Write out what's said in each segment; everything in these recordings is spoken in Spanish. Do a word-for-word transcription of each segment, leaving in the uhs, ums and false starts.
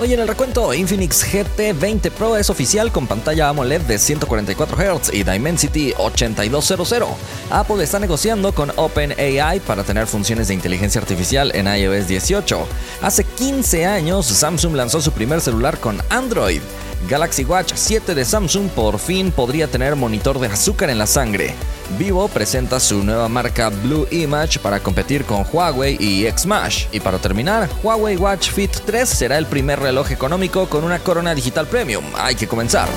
Hoy en el recuento, Infinix G T veinte Pro es oficial con pantalla AMOLED de ciento cuarenta y cuatro hertz y Dimensity ochenta y dos cero cero. Apple está negociando con OpenAI para tener funciones de inteligencia artificial en i O S dieciocho. Hace quince años, Samsung lanzó su primer celular con Android. Galaxy Watch siete de Samsung por fin podría tener monitor de azúcar en la sangre. Vivo presenta su nueva marca Blue Image para competir con Huawei y Xmash. Y para terminar, Huawei Watch Fit tres será el primer reloj económico con una corona digital premium. Hay que comenzar.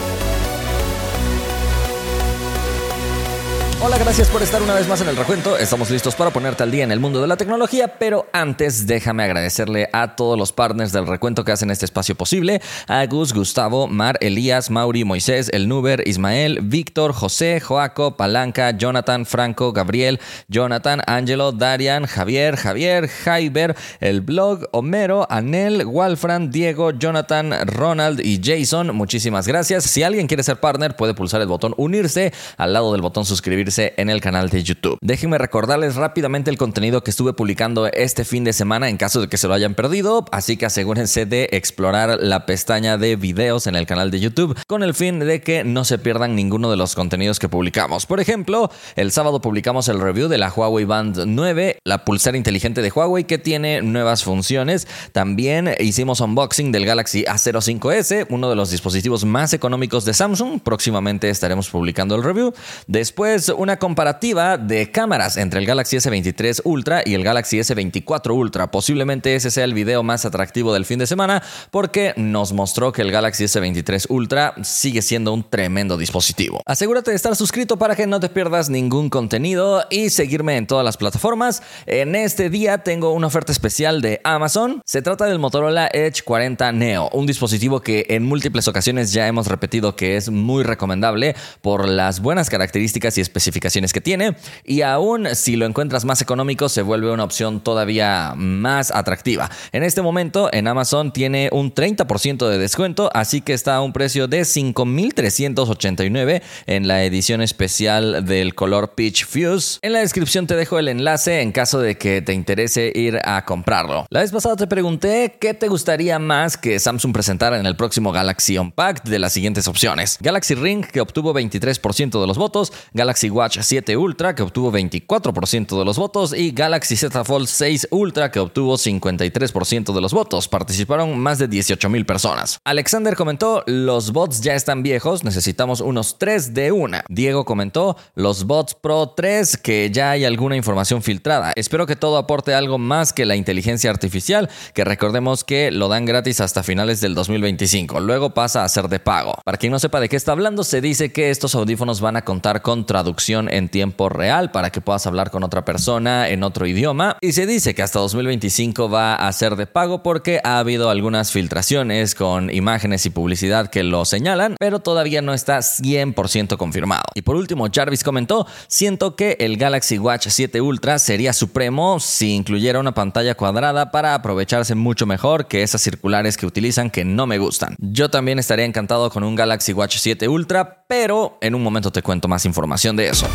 Hola, gracias por estar una vez más en el recuento. Estamos listos para ponerte al día en el mundo de la tecnología, pero antes déjame agradecerle a todos los partners del recuento que hacen este espacio posible: a Gus, Gustavo, Mar, Elías, Mauri, Moisés, El Nuber, Ismael, Víctor, José, Joaco, Palanca, Jonathan, Franco, Gabriel, Jonathan, Angelo, Darian, Javier, Javier, Jaiber, El Blog, Homero, Anel, Walfran, Diego, Jonathan, Ronald y Jason. Muchísimas gracias. Si alguien quiere ser partner, puede pulsar el botón unirse al lado del botón suscribirse en el canal de YouTube. Déjenme recordarles rápidamente el contenido que estuve publicando este fin de semana en caso de que se lo hayan perdido, así que asegúrense de explorar la pestaña de videos en el canal de YouTube con el fin de que no se pierdan ninguno de los contenidos que publicamos. Por ejemplo, el sábado publicamos el review de la Huawei Band nueve, la pulsera inteligente de Huawei que tiene nuevas funciones. También hicimos unboxing del Galaxy A cero cinco ese, uno de los dispositivos más económicos de Samsung. Próximamente estaremos publicando el review. Después, una comparativa de cámaras entre el Galaxy S veintitrés Ultra y el Galaxy S veinticuatro Ultra. Posiblemente ese sea el video más atractivo del fin de semana porque nos mostró que el Galaxy S veintitrés Ultra sigue siendo un tremendo dispositivo. Asegúrate de estar suscrito para que no te pierdas ningún contenido y seguirme en todas las plataformas. En este día tengo una oferta especial de Amazon. Se trata del Motorola Edge cuarenta Neo, un dispositivo que en múltiples ocasiones ya hemos repetido que es muy recomendable por las buenas características y especificaciones que tiene, y aún si lo encuentras más económico se vuelve una opción todavía más atractiva. En este momento en Amazon tiene un treinta por ciento de descuento, así que está a un precio de cinco mil trescientos ochenta y nueve en la edición especial del color Peach Fuse. En la descripción te dejo el enlace en caso de que te interese ir a comprarlo. La vez pasada te pregunté qué te gustaría más que Samsung presentara en el próximo Galaxy Unpacked de las siguientes opciones: Galaxy Ring, que obtuvo veintitrés por ciento de los votos; Galaxy Watch siete Ultra, que obtuvo veinticuatro por ciento de los votos, y Galaxy Z Fold seis Ultra, que obtuvo cincuenta y tres por ciento de los votos. Participaron más de dieciocho mil personas. Alexander comentó: los bots ya están viejos, necesitamos unos tres de una. Diego comentó: los bots Pro tres, que ya hay alguna información filtrada. Espero que todo aporte algo más que la inteligencia artificial, que recordemos que lo dan gratis hasta finales del dos mil veinticinco, luego pasa a ser de pago. Para quien no sepa de qué está hablando, se dice que estos audífonos van a contar con traducción en tiempo real para que puedas hablar con otra persona en otro idioma, y se dice que hasta dos mil veinticinco va a ser de pago porque ha habido algunas filtraciones con imágenes y publicidad que lo señalan, pero todavía no está cien por ciento confirmado. Y por último, Jarvis comentó: siento que el Galaxy Watch siete Ultra sería supremo si incluyera una pantalla cuadrada para aprovecharse mucho mejor que esas circulares que utilizan, que no me gustan. Yo también estaría encantado con un Galaxy Watch siete Ultra, pero en un momento te cuento más información de eso.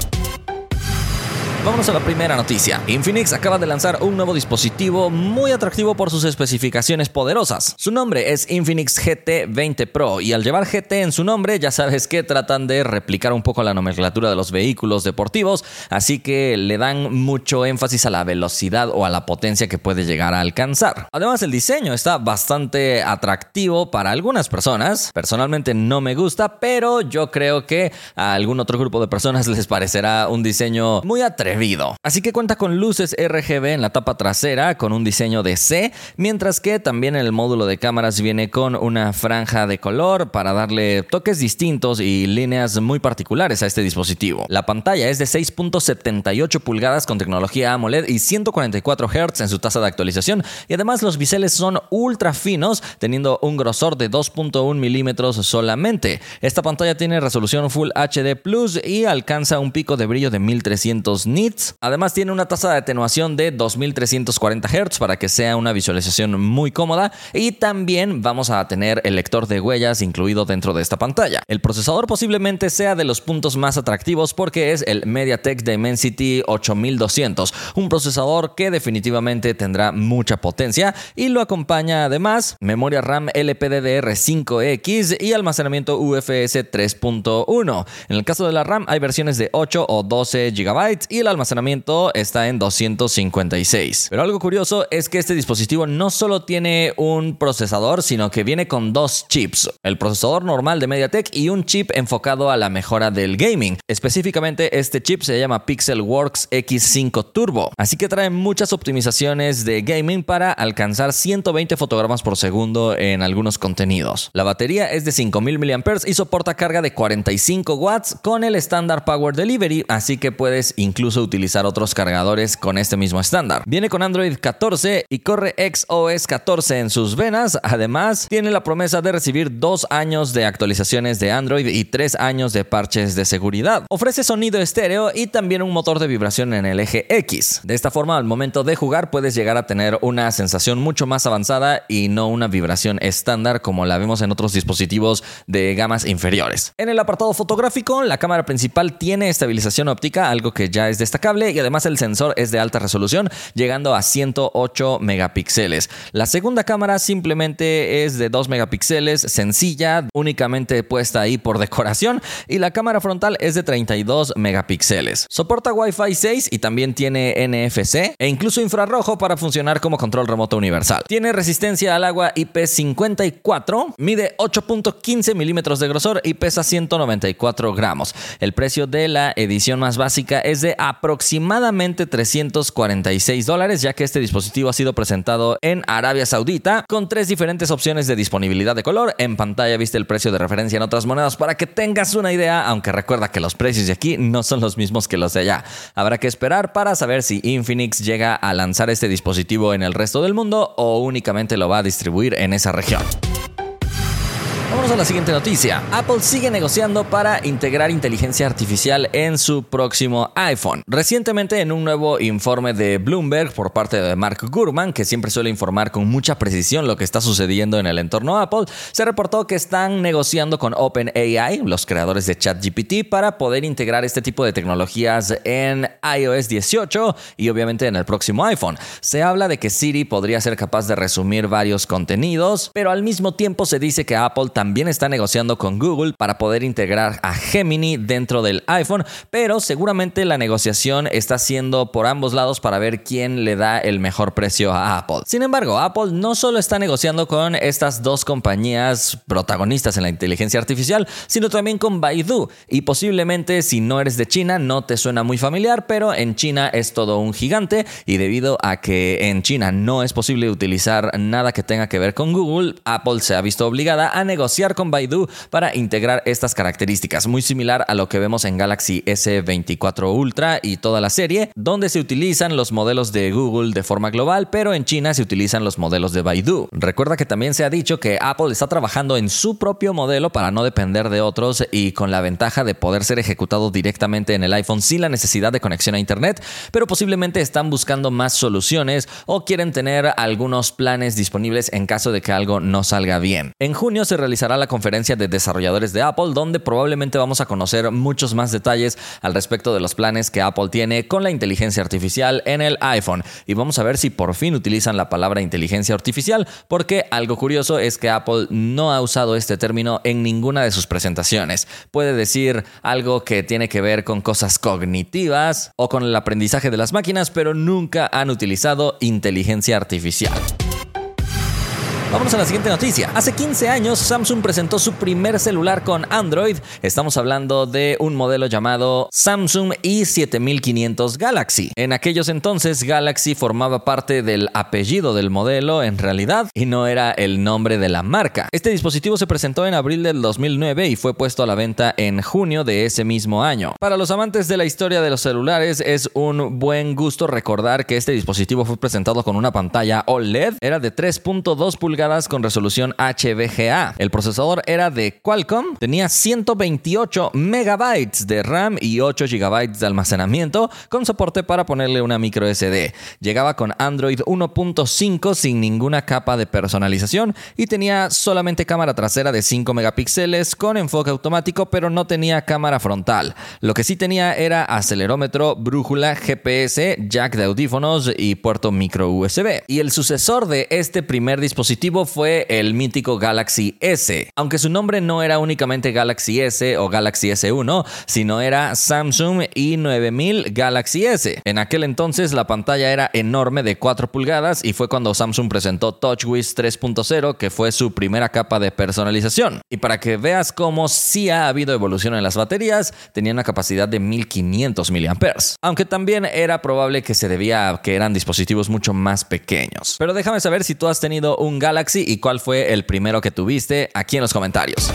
Vámonos a la primera noticia. Infinix acaba de lanzar un nuevo dispositivo muy atractivo por sus especificaciones poderosas. Su nombre es Infinix G T veinte Pro, y al llevar G T en su nombre ya sabes que tratan de replicar un poco la nomenclatura de los vehículos deportivos, así que le dan mucho énfasis a la velocidad o a la potencia que puede llegar a alcanzar. Además, el diseño está bastante atractivo para algunas personas. Personalmente no me gusta, pero yo creo que a algún otro grupo de personas les parecerá un diseño muy atrevido. Así que cuenta con luces R G B en la tapa trasera con un diseño de C, mientras que también en el módulo de cámaras viene con una franja de color para darle toques distintos y líneas muy particulares a este dispositivo. La pantalla es de seis punto setenta y ocho pulgadas con tecnología AMOLED y ciento cuarenta y cuatro hertz en su tasa de actualización, y además los biseles son ultra finos, teniendo un grosor de dos punto uno milímetros solamente. Esta pantalla tiene resolución Full H D Plus y alcanza un pico de brillo de mil trescientos nits nits. Además tiene una tasa de atenuación de dos mil trescientos cuarenta hertz para que sea una visualización muy cómoda, y también vamos a tener el lector de huellas incluido dentro de esta pantalla. El procesador posiblemente sea de los puntos más atractivos porque es el MediaTek Dimensity ocho mil doscientos, un procesador que definitivamente tendrá mucha potencia y lo acompaña además memoria RAM L P D D R cinco X y almacenamiento U F S tres punto uno. En el caso de la RAM hay versiones de ocho o doce gigabytes y el almacenamiento está en doscientos cincuenta y seis. Pero algo curioso es que este dispositivo no solo tiene un procesador, sino que viene con dos chips, el procesador normal de MediaTek y un chip enfocado a la mejora del gaming. Específicamente este chip se llama Pixelworks X cinco Turbo, así que trae muchas optimizaciones de gaming para alcanzar ciento veinte fotogramas por segundo en algunos contenidos. La batería es de cinco mil miliamperios hora y soporta carga de cuarenta y cinco watts con el estándar Power Delivery, así que puedes incluso utilizar otros cargadores con este mismo estándar. Viene con Android catorce y corre X O S catorce en sus venas. Además, tiene la promesa de recibir dos años de actualizaciones de Android y tres años de parches de seguridad. Ofrece sonido estéreo y también un motor de vibración en el eje X. De esta forma, al momento de jugar puedes llegar a tener una sensación mucho más avanzada y no una vibración estándar como la vemos en otros dispositivos de gamas inferiores. En el apartado fotográfico, la cámara principal tiene estabilización óptica, algo que ya es destacable, y además el sensor es de alta resolución, llegando a ciento ocho megapíxeles. La segunda cámara simplemente es de dos megapíxeles, sencilla, únicamente puesta ahí por decoración, y la cámara frontal es de treinta y dos megapíxeles. Soporta Wi-Fi seis y también tiene N F C e incluso infrarrojo para funcionar como control remoto universal. Tiene resistencia al agua I P cincuenta y cuatro, mide ocho punto quince milímetros de grosor y pesa ciento noventa y cuatro gramos. El precio de la edición más básica es de aproximadamente trescientos cuarenta y seis dólares, ya que este dispositivo ha sido presentado en Arabia Saudita con tres diferentes opciones de disponibilidad de color. En pantalla viste el precio de referencia en otras monedas para que tengas una idea, aunque recuerda que los precios de aquí no son los mismos que los de allá. Habrá que esperar para saber si Infinix llega a lanzar este dispositivo en el resto del mundo o únicamente lo va a distribuir en esa región. Vamos a la siguiente noticia. Apple sigue negociando para integrar inteligencia artificial en su próximo iPhone. Recientemente, en un nuevo informe de Bloomberg por parte de Mark Gurman, que siempre suele informar con mucha precisión lo que está sucediendo en el entorno Apple, se reportó que están negociando con OpenAI, los creadores de ChatGPT, para poder integrar este tipo de tecnologías en iOS dieciocho y obviamente en el próximo iPhone. Se habla de que Siri podría ser capaz de resumir varios contenidos, pero al mismo tiempo se dice que Apple también También está negociando con Google para poder integrar a Gemini dentro del iPhone, pero seguramente la negociación está siendo por ambos lados para ver quién le da el mejor precio a Apple. Sin embargo, Apple no solo está negociando con estas dos compañías protagonistas en la inteligencia artificial, sino también con Baidu. Y posiblemente, si no eres de China, no te suena muy familiar, pero en China es todo un gigante, y debido a que en China no es posible utilizar nada que tenga que ver con Google, Apple se ha visto obligada a negociar con Baidu para integrar estas características, muy similar a lo que vemos en Galaxy S veinticuatro Ultra y toda la serie, donde se utilizan los modelos de Google de forma global, pero en China se utilizan los modelos de Baidu. Recuerda que también se ha dicho que Apple está trabajando en su propio modelo para no depender de otros y con la ventaja de poder ser ejecutado directamente en el iPhone sin la necesidad de conexión a internet, pero posiblemente están buscando más soluciones o quieren tener algunos planes disponibles en caso de que algo no salga bien. En junio se realizará la conferencia de desarrolladores de Apple, donde probablemente vamos a conocer muchos más detalles al respecto de los planes que Apple tiene con la inteligencia artificial en el iPhone, y vamos a ver si por fin utilizan la palabra inteligencia artificial, porque algo curioso es que Apple no ha usado este término en ninguna de sus presentaciones. Puede decir algo que tiene que ver con cosas cognitivas o con el aprendizaje de las máquinas, pero nunca han utilizado inteligencia artificial. Vámonos a la siguiente noticia. Hace quince años, Samsung presentó su primer celular con Android. Estamos hablando de un modelo llamado Samsung i siete mil quinientos Galaxy. En aquellos entonces, Galaxy formaba parte del apellido del modelo en realidad y no era el nombre de la marca. Este dispositivo se presentó en abril del dos mil nueve y fue puesto a la venta en junio de ese mismo año. Para los amantes de la historia de los celulares, es un buen gusto recordar que este dispositivo fue presentado con una pantalla O L E D. Era de tres punto dos pulgadas pulgadas con resolución H V G A. El procesador era de Qualcomm, tenía ciento veintiocho megabytes de RAM y ocho gigabytes de almacenamiento con soporte para ponerle una micro S D. Llegaba con Android uno punto cinco sin ninguna capa de personalización y tenía solamente cámara trasera de cinco megapíxeles con enfoque automático, pero no tenía cámara frontal. Lo que sí tenía era acelerómetro, brújula, G P S, jack de audífonos y puerto micro U S B. Y el sucesor de este primer dispositivo fue el mítico Galaxy S, aunque su nombre no era únicamente Galaxy S o Galaxy S uno, sino era Samsung i nueve mil Galaxy S. En aquel entonces la pantalla era enorme de cuatro pulgadas y fue cuando Samsung presentó TouchWiz tres punto cero, que fue su primera capa de personalización. Y para que veas cómo sí ha habido evolución en las baterías, tenía una capacidad de mil quinientos miliamperios, aunque también era probable que se debía a que eran dispositivos mucho más pequeños. Pero déjame saber si tú has tenido un Galaxy y cuál fue el primero que tuviste aquí en los comentarios.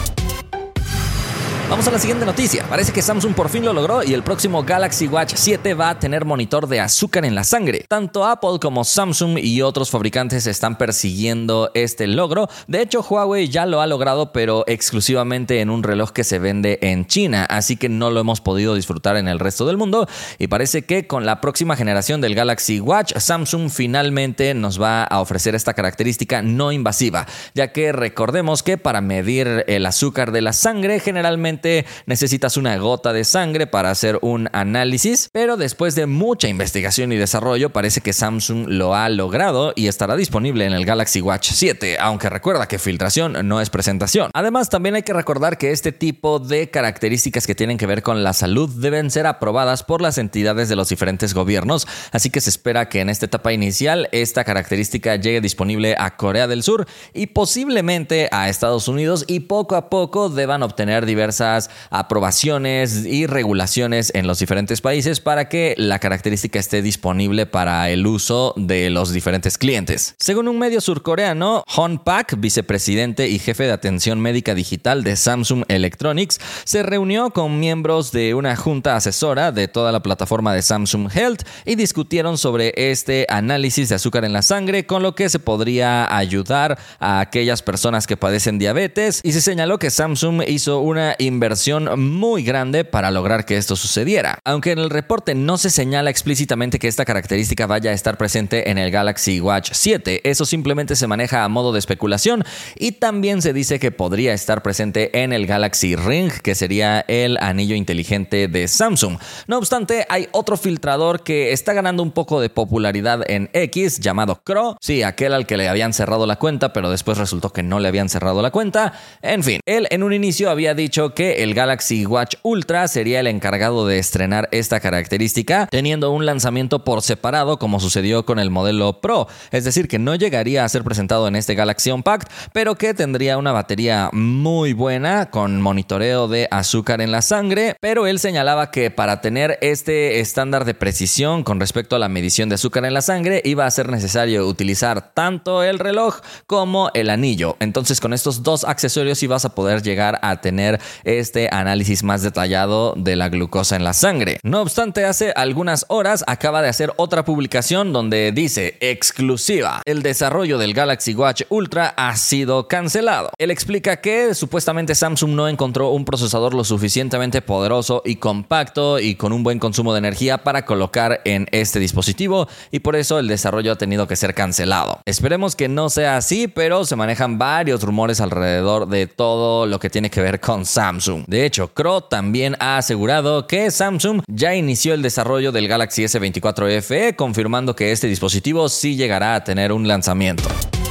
Vamos a la siguiente noticia. Parece que Samsung por fin lo logró y el próximo Galaxy Watch siete va a tener monitor de azúcar en la sangre. Tanto Apple como Samsung y otros fabricantes están persiguiendo este logro. De hecho, Huawei ya lo ha logrado, pero exclusivamente en un reloj que se vende en China, así que no lo hemos podido disfrutar en el resto del mundo. Y parece que con la próxima generación del Galaxy Watch, Samsung finalmente nos va a ofrecer esta característica no invasiva, ya que recordemos que para medir el azúcar de la sangre generalmente necesitas una gota de sangre para hacer un análisis, pero después de mucha investigación y desarrollo parece que Samsung lo ha logrado y estará disponible en el Galaxy Watch siete, aunque recuerda que filtración no es presentación. Además, también hay que recordar que este tipo de características que tienen que ver con la salud deben ser aprobadas por las entidades de los diferentes gobiernos, así que se espera que en esta etapa inicial esta característica llegue disponible a Corea del Sur y posiblemente a Estados Unidos, y poco a poco deban obtener diversas aprobaciones y regulaciones en los diferentes países para que la característica esté disponible para el uso de los diferentes clientes. Según un medio surcoreano, Hon Pak, vicepresidente y jefe de atención médica digital de Samsung Electronics, se reunió con miembros de una junta asesora de toda la plataforma de Samsung Health y discutieron sobre este análisis de azúcar en la sangre, con lo que se podría ayudar a aquellas personas que padecen diabetes, y se señaló que Samsung hizo una inversión muy grande para lograr que esto sucediera. Aunque en el reporte no se señala explícitamente que esta característica vaya a estar presente en el Galaxy Watch siete, eso simplemente se maneja a modo de especulación, y también se dice que podría estar presente en el Galaxy Ring, que sería el anillo inteligente de Samsung. No obstante, hay otro filtrador que está ganando un poco de popularidad en X, llamado Cro. Sí, aquel al que le habían cerrado la cuenta, pero después resultó que no le habían cerrado la cuenta. En fin, él en un inicio había dicho que el Galaxy Watch Ultra sería el encargado de estrenar esta característica, teniendo un lanzamiento por separado como sucedió con el modelo Pro, es decir, que no llegaría a ser presentado en este Galaxy Unpacked, pero que tendría una batería muy buena con monitoreo de azúcar en la sangre. Pero él señalaba que para tener este estándar de precisión con respecto a la medición de azúcar en la sangre iba a ser necesario utilizar tanto el reloj como el anillo. Entonces, con estos dos accesorios ibas a poder llegar a tener este análisis más detallado de la glucosa en la sangre. No obstante, hace algunas horas acaba de hacer otra publicación donde dice: exclusiva, el desarrollo del Galaxy Watch Ultra ha sido cancelado. Él explica que supuestamente Samsung no encontró un procesador lo suficientemente poderoso y compacto y con un buen consumo de energía para colocar en este dispositivo, y por eso el desarrollo ha tenido que ser cancelado. Esperemos que no sea así, pero se manejan varios rumores alrededor de todo lo que tiene que ver con Samsung. De hecho, Cro también ha asegurado que Samsung ya inició el desarrollo del Galaxy S veinticuatro F E, confirmando que este dispositivo sí llegará a tener un lanzamiento.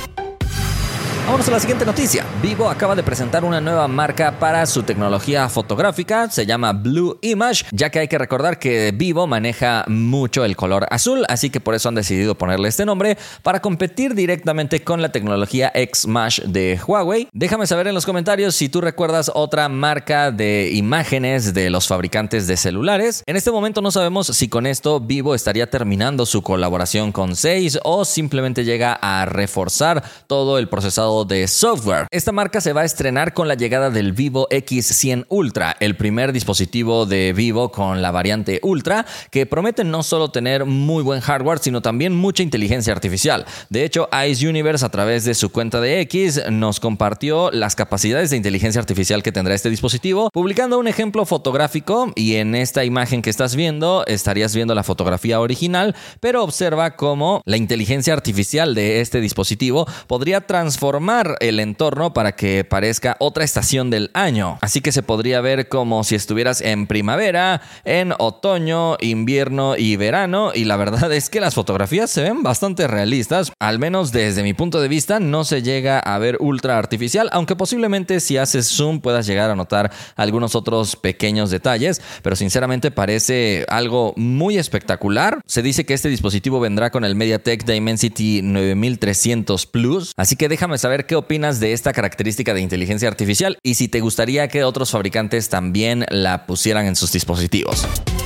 Vámonos a la siguiente noticia. Vivo acaba de presentar una nueva marca para su tecnología fotográfica. Se llama Blue Image, ya que hay que recordar que Vivo maneja mucho el color azul, así que por eso han decidido ponerle este nombre para competir directamente con la tecnología X-Mesh de Huawei. Déjame saber en los comentarios si tú recuerdas otra marca de imágenes de los fabricantes de celulares. En este momento no sabemos si con esto Vivo estaría terminando su colaboración con Zeiss o simplemente llega a reforzar todo el procesado lado de software. Esta marca se va a estrenar con la llegada del Vivo X cien Ultra, el primer dispositivo de Vivo con la variante Ultra, que promete no solo tener muy buen hardware, sino también mucha inteligencia artificial. De hecho, Ice Universe, a través de su cuenta de X, nos compartió las capacidades de inteligencia artificial que tendrá este dispositivo, publicando un ejemplo fotográfico, y en esta imagen que estás viendo estarías viendo la fotografía original, pero observa cómo la inteligencia artificial de este dispositivo podría transformar el entorno para que parezca otra estación del año. Así que se podría ver como si estuvieras en primavera, en otoño, invierno y verano, y la verdad es que las fotografías se ven bastante realistas. Al menos desde mi punto de vista no se llega a ver ultra artificial, aunque posiblemente si haces zoom puedas llegar a notar algunos otros pequeños detalles, pero sinceramente parece algo muy espectacular. Se dice que este dispositivo vendrá con el MediaTek Dimensity nueve mil trescientos Plus, así que déjame saber qué opinas de esta característica de inteligencia artificial y si te gustaría que otros fabricantes también la pusieran en sus dispositivos.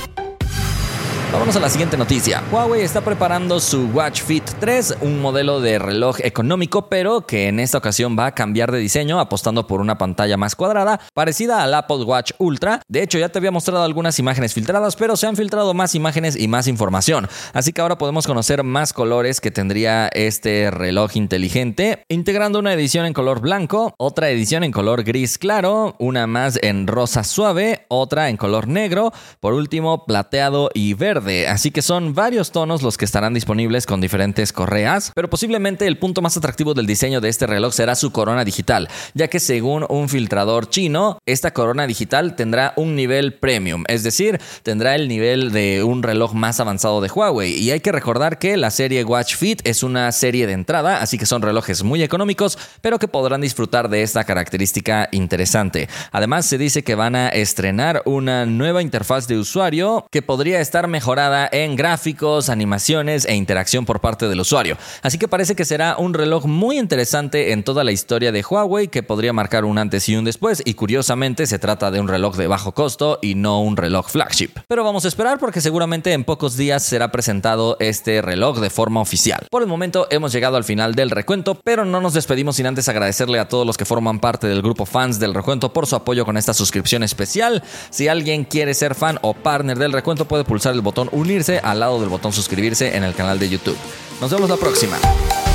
Vámonos a la siguiente noticia. Huawei está preparando su Watch Fit tres, un modelo de reloj económico, pero que en esta ocasión va a cambiar de diseño, apostando por una pantalla más cuadrada, parecida al Apple Watch Ultra. De hecho, ya te había mostrado algunas imágenes filtradas, pero se han filtrado más imágenes y más información. Así que ahora podemos conocer más colores que tendría este reloj inteligente, integrando una edición en color blanco, otra edición en color gris claro, una más en rosa suave, otra en color negro, por último plateado y verde. Así que son varios tonos los que estarán disponibles con diferentes correas, pero posiblemente el punto más atractivo del diseño de este reloj será su corona digital, ya que según un filtrador chino, esta corona digital tendrá un nivel premium, es decir, tendrá el nivel de un reloj más avanzado de Huawei. Y hay que recordar que la serie Watch Fit es una serie de entrada, así que son relojes muy económicos, pero que podrán disfrutar de esta característica interesante. Además, se dice que van a estrenar una nueva interfaz de usuario que podría estar mejor en gráficos, animaciones e interacción por parte del usuario. Así que parece que será un reloj muy interesante en toda la historia de Huawei, que podría marcar un antes y un después, y curiosamente se trata de un reloj de bajo costo y no un reloj flagship. Pero vamos a esperar, porque seguramente en pocos días será presentado este reloj de forma oficial. Por el momento hemos llegado al final del recuento, pero no nos despedimos sin antes agradecerle a todos los que forman parte del grupo fans del recuento por su apoyo con esta suscripción especial. Si alguien quiere ser fan o partner del recuento, puede pulsar el botón unirse al lado del botón suscribirse en el canal de YouTube. Nos vemos la próxima.